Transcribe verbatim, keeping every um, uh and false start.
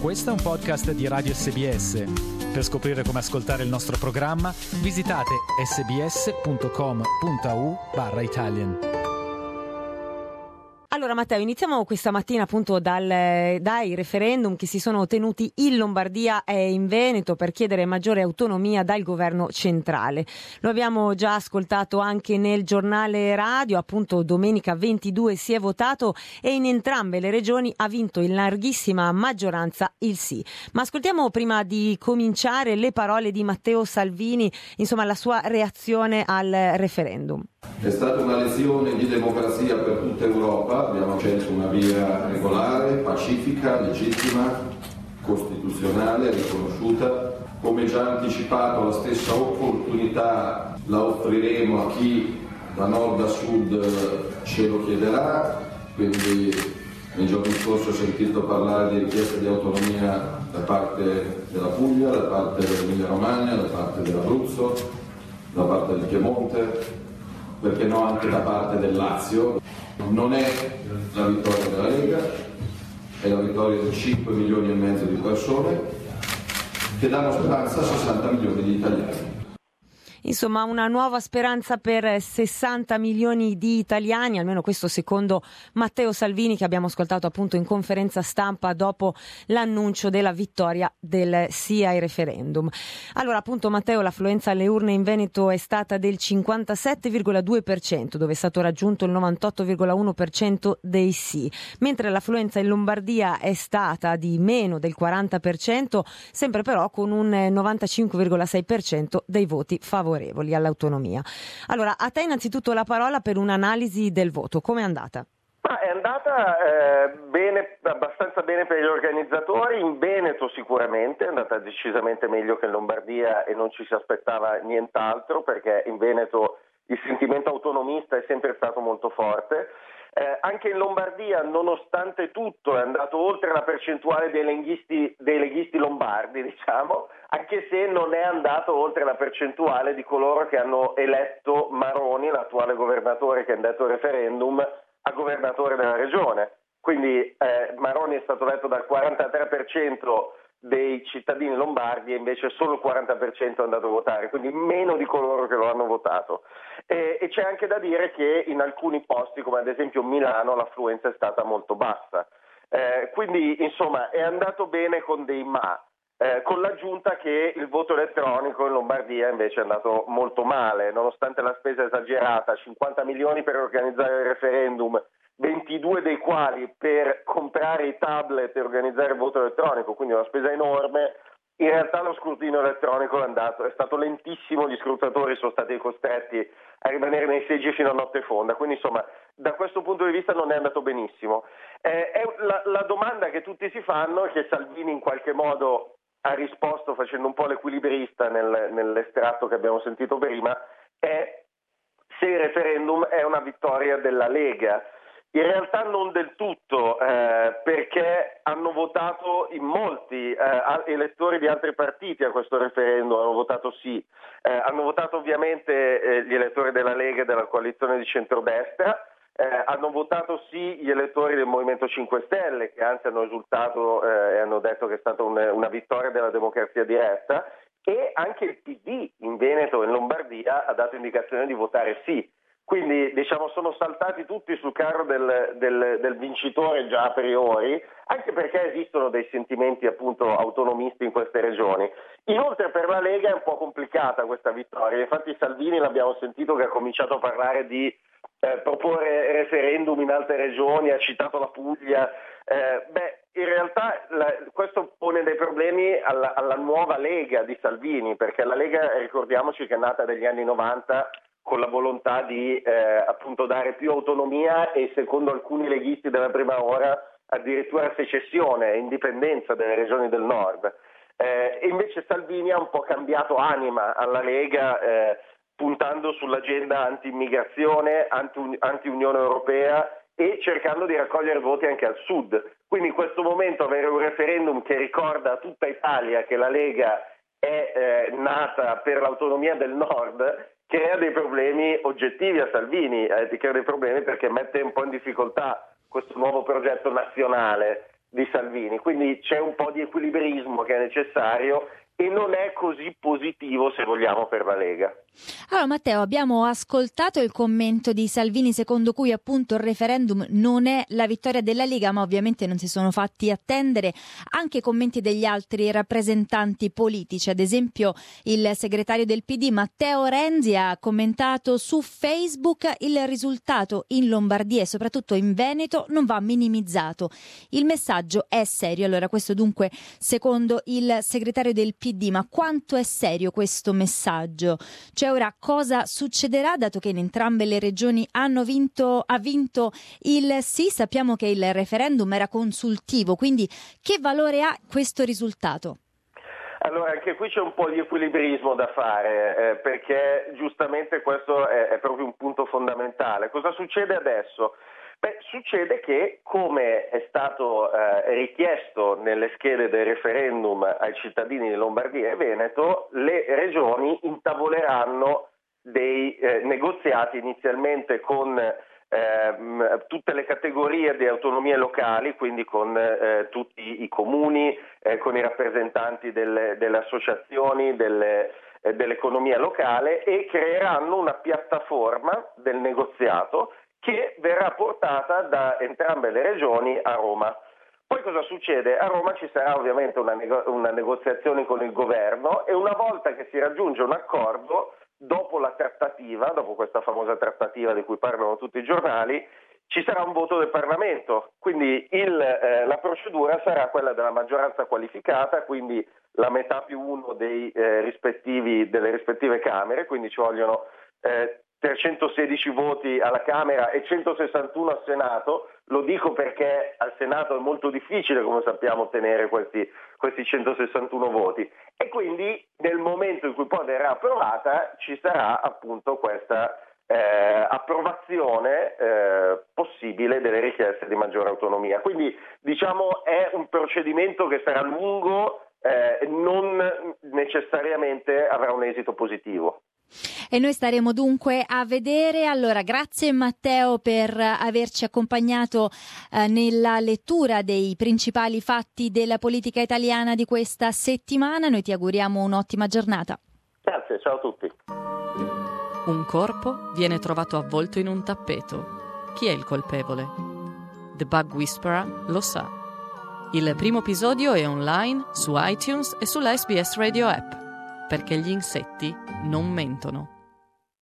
Questo è un podcast di Radio S B S. Per scoprire come ascoltare il nostro programma, visitate sbs.com.au barra Italian. Allora Matteo, iniziamo questa mattina appunto dal, dai referendum che si sono tenuti in Lombardia e in Veneto per chiedere maggiore autonomia dal governo centrale. Lo abbiamo già ascoltato anche nel giornale radio, appunto domenica ventidue si è votato e in entrambe le regioni ha vinto in larghissima maggioranza il sì. Ma ascoltiamo prima di cominciare le parole di Matteo Salvini, insomma la sua reazione al referendum. È stata una lezione di democrazia per tutta Europa, abbiamo scelto una via regolare, pacifica, legittima, costituzionale, riconosciuta. Come già anticipato, la stessa opportunità la offriremo a chi da nord a sud ce lo chiederà, quindi nei giorni scorsi ho sentito parlare di richieste di autonomia da parte della Puglia, da parte dell'Emilia Romagna, da parte dell'Abruzzo, da parte del Piemonte, perché no anche da parte del Lazio. Non è la vittoria della Lega, è la vittoria di cinque milioni e mezzo di persone che danno speranza a sessanta milioni di italiani. Insomma, una nuova speranza per sessanta milioni di italiani, almeno questo secondo Matteo Salvini, che abbiamo ascoltato appunto in conferenza stampa dopo l'annuncio della vittoria del sì ai referendum. Allora, appunto, Matteo, l'affluenza alle urne in Veneto è stata del cinquantasette virgola due per cento, dove è stato raggiunto il novantotto virgola uno per cento dei sì, mentre l'affluenza in Lombardia è stata di meno del quaranta per cento, sempre però con un novantacinque virgola sei per cento dei voti favorevoli all'autonomia. Allora, a te innanzitutto la parola per un'analisi del voto. Come è andata? Ma è andata eh, bene, abbastanza bene per gli organizzatori. In Veneto sicuramente è andata decisamente meglio che in Lombardia e non ci si aspettava nient'altro, perché in Veneto il sentimento autonomista è sempre stato molto forte. Eh, anche in Lombardia, nonostante tutto, è andato oltre la percentuale dei leghisti, dei leghisti lombardi, diciamo, anche se non è andato oltre la percentuale di coloro che hanno eletto Maroni, l'attuale governatore che ha indetto il referendum, a governatore della regione. Quindi eh, Maroni è stato eletto dal quarantatré per cento dei cittadini lombardi e invece solo il quaranta per cento è andato a votare, quindi meno di coloro che lo hanno votato. E, e c'è anche da dire che in alcuni posti, come ad esempio Milano, l'affluenza è stata molto bassa. Eh, quindi insomma è andato bene con dei ma, eh, con l'aggiunta che il voto elettronico in Lombardia invece è andato molto male, nonostante la spesa esagerata, cinquanta milioni per organizzare il referendum, ventidue dei quali per comprare i tablet e organizzare il voto elettronico, quindi una spesa enorme. In realtà lo scrutinio elettronico è, andato, è stato lentissimo, gli scrutatori sono stati costretti a rimanere nei seggi fino a notte fonda, quindi insomma da questo punto di vista non è andato benissimo. Eh, è la, la domanda che tutti si fanno, e che Salvini in qualche modo ha risposto facendo un po' l'equilibrista nel, nell'estratto che abbiamo sentito prima, è se il referendum è una vittoria della Lega. In realtà non del tutto, eh, perché hanno votato in molti eh, elettori di altri partiti a questo referendum, hanno votato sì. Eh, hanno votato ovviamente eh, gli elettori della Lega e della coalizione di centrodestra, eh, hanno votato sì gli elettori del Movimento cinque Stelle, che anzi hanno esultato eh, e hanno detto che è stata un, una vittoria della democrazia diretta, e anche il P D in Veneto e in Lombardia ha dato indicazione di votare sì. Quindi diciamo sono saltati tutti sul carro del, del, del vincitore già a priori, anche perché esistono dei sentimenti appunto autonomisti in queste regioni. Inoltre per la Lega è un po' complicata questa vittoria, infatti Salvini l'abbiamo sentito che ha cominciato a parlare di eh, proporre referendum in altre regioni, ha citato la Puglia. Eh, beh, in realtà la, questo pone dei problemi alla, alla nuova Lega di Salvini, perché la Lega, ricordiamoci che è nata negli anni novanta con la volontà di eh, appunto dare più autonomia e, secondo alcuni leghisti della prima ora, addirittura secessione e indipendenza delle regioni del nord. Eh, e invece Salvini ha un po' cambiato anima alla Lega, eh, puntando sull'agenda anti-immigrazione, anti- anti-Unione Europea e cercando di raccogliere voti anche al sud. Quindi in questo momento avere un referendum che ricorda a tutta Italia che la Lega è eh, nata per l'autonomia del nord crea dei problemi oggettivi a Salvini, eh, crea dei problemi perché mette un po' in difficoltà questo nuovo progetto nazionale di Salvini, quindi c'è un po' di equilibrismo che è necessario e non è così positivo, se vogliamo, per la Lega. Allora Matteo, abbiamo ascoltato il commento di Salvini secondo cui appunto il referendum non è la vittoria della Lega, ma ovviamente non si sono fatti attendere anche i commenti degli altri rappresentanti politici. Ad esempio il segretario del P D Matteo Renzi ha commentato su Facebook: il risultato in Lombardia e soprattutto in Veneto non va minimizzato, il messaggio è serio. Allora questo dunque secondo il segretario del P D, ma quanto è serio questo messaggio? Cioè ora cosa succederà, dato che in entrambe le regioni hanno vinto, ha vinto il sì? Sappiamo che il referendum era consultivo, quindi che valore ha questo risultato? Allora anche qui c'è un po' di equilibrismo da fare, eh, perché giustamente questo è, è proprio un punto fondamentale. Cosa succede adesso? Beh, succede che, come è stato eh, richiesto nelle schede del referendum ai cittadini di Lombardia e Veneto, le regioni intavoleranno dei eh, negoziati inizialmente con eh, tutte le categorie di autonomie locali, quindi con eh, tutti i comuni, eh, con i rappresentanti delle, delle associazioni, delle, eh, dell'economia locale, e creeranno una piattaforma del negoziato che verrà portata da entrambe le regioni a Roma. Poi cosa succede? A Roma ci sarà ovviamente una, nego- una negoziazione con il governo e una volta che si raggiunge un accordo, dopo la trattativa, dopo questa famosa trattativa di cui parlano tutti i giornali, ci sarà un voto del Parlamento. Quindi il, eh, la procedura sarà quella della maggioranza qualificata, quindi la metà più uno dei, eh, rispettivi, delle rispettive Camere, quindi ci vogliono eh, trecentosedici voti alla Camera e centosessantuno al Senato. Lo dico perché al Senato è molto difficile, come sappiamo, ottenere questi, questi centosessantuno voti, e quindi nel momento in cui poi verrà approvata ci sarà appunto questa eh, approvazione eh, possibile delle richieste di maggiore autonomia. Quindi diciamo è un procedimento che sarà lungo, eh, non necessariamente avrà un esito positivo. E noi staremo dunque a vedere. Allora, grazie Matteo per averci accompagnato eh, nella lettura dei principali fatti della politica italiana di questa settimana. Noi ti auguriamo un'ottima giornata. Grazie, ciao a tutti. Un corpo viene trovato avvolto in un tappeto. Chi è il colpevole? The Bug Whisperer lo sa. Il primo episodio è online su iTunes e sulla S B S Radio App, perché gli insetti non mentono.